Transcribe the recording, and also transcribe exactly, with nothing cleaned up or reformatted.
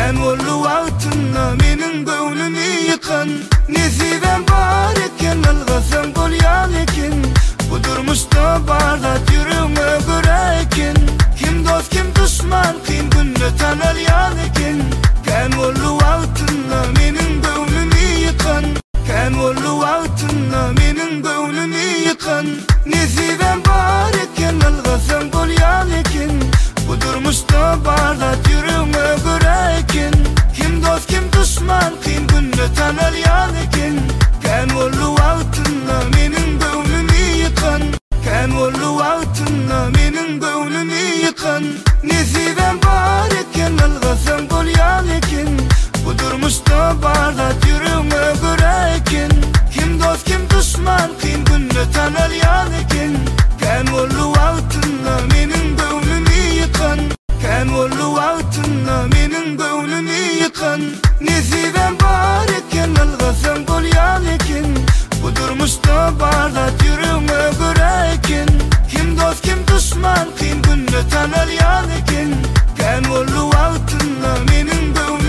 Kenwollu wagtynda meniň göwnümi ýykan. Nesibem bar eken, algasam bolýan eken. Bu durmuşda barlat ýüreğime göre eken. Kim dost kim düşman, kyn günde tanalýan eken. Kenwollu wagtynda meniň göwnümi ýykan. Kenwollu wagtynda meniň göwnümi ýykan. Nesibem bar eken, algasam bolýan eken. Bu durmuşda barlat ýüreğime göre eken. Kim dost kim düşman, kyn günde tanalýan eken. Kenwollu wagtynda meniň göwnümi ýykan. Kenwollu wagtynda meniň göwnümi ýykan. Nesibem bar eken, algasam bolýan eken. Bu durmuşda barlat ýüreğime göre eken. Kim dost kim düşman, kyn günde tanalýan eken. Kenwollu wagtynda meniň göwnümi ýykan. Kenwollu wagtynda meniň göwnümi ýykan. Nesibem bar eken, algasam bolýan eken. Bu durmuşda barlat ýüreğime göre eken. Kim dost kim düşman, kyn günde tanalýan eken. Kenwollu wagtynda meniň göwnümi